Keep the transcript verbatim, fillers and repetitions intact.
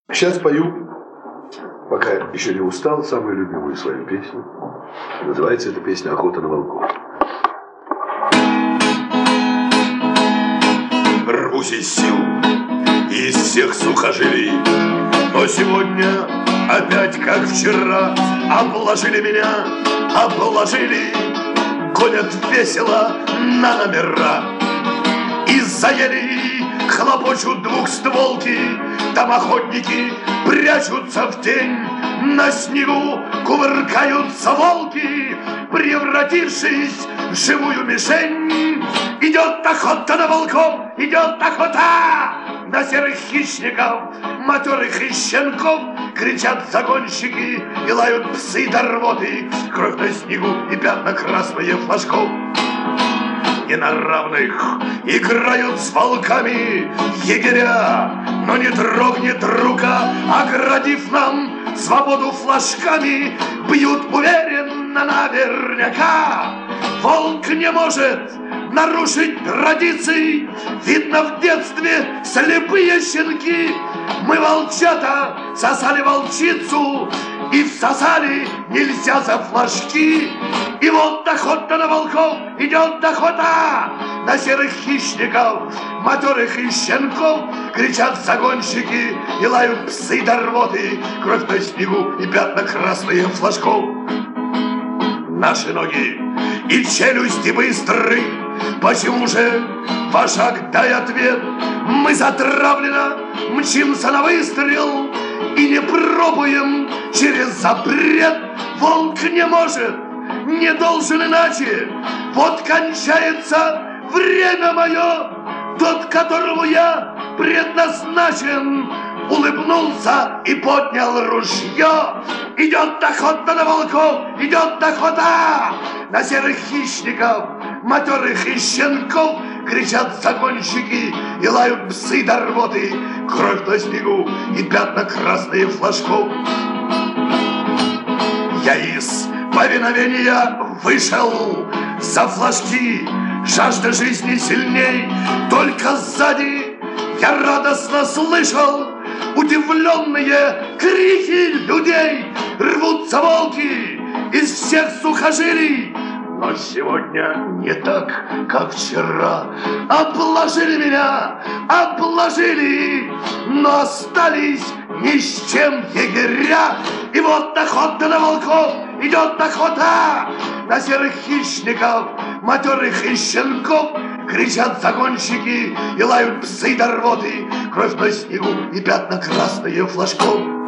Сейчас пою, пока еще не устал, самую любимую свою песню. Называется эта песня «Охота на волков». Рвусь из сил, из всех сухожилий, но сегодня опять, как вчера, обложили меня, обложили, гонят весело на номера. Из-за ели хлопочут двухстволки, там охотники прячутся в тень, на снегу кувыркаются волки, превратившись в живую мишень. Идет охота на волков, идет охота на серых хищников, матерых и щенков. Кричат загонщики и лают псы до рвоты, кровь на снегу и пятна красные флажков. Не на равных играют с волками егеря, но не дрогнет рука, оградив нам свободу флажками. Бьют уверенно наверняка, волк не может нарушить традиций. Видно, в детстве слепые щенки, мы, волчата, сосали волчицу и всосали нельзя за флажки. И вот охота на волков, идет охота на серых хищников, матерых и щенков. Кричат загонщики и лают псы до рвоты, кровь на снегу и пятна красные флажков. Наши ноги и челюсти быстры, почему же, вожак, дай ответ? Мы затравленно мчимся на выстрел и не пробуем через запрет. Волк не может, не должен иначе. Вот кончается время мое, тот, которому я предназначен, улыбнулся и поднял ружье. Идет охота на волков, идет охота на серых хищников, матерых и щенков. Кричат загонщики и лают псы до рвоты, кровь на снегу и пятна красные флажков. Я из повиновения вышел за флажки, жажда жизни сильней. Только сзади я радостно слышал удивленные крики людей. Рвутся волки из всех сухожилий, но сегодня не так, как вчера. Обложили меня, обложили, но остались ни с чем егеря. И вот охота на волков, идет охота на серых хищников, матерых и щенков. Кричат загонщики и лают псы до рвоты, кровь на снегу и пятна красные флажков.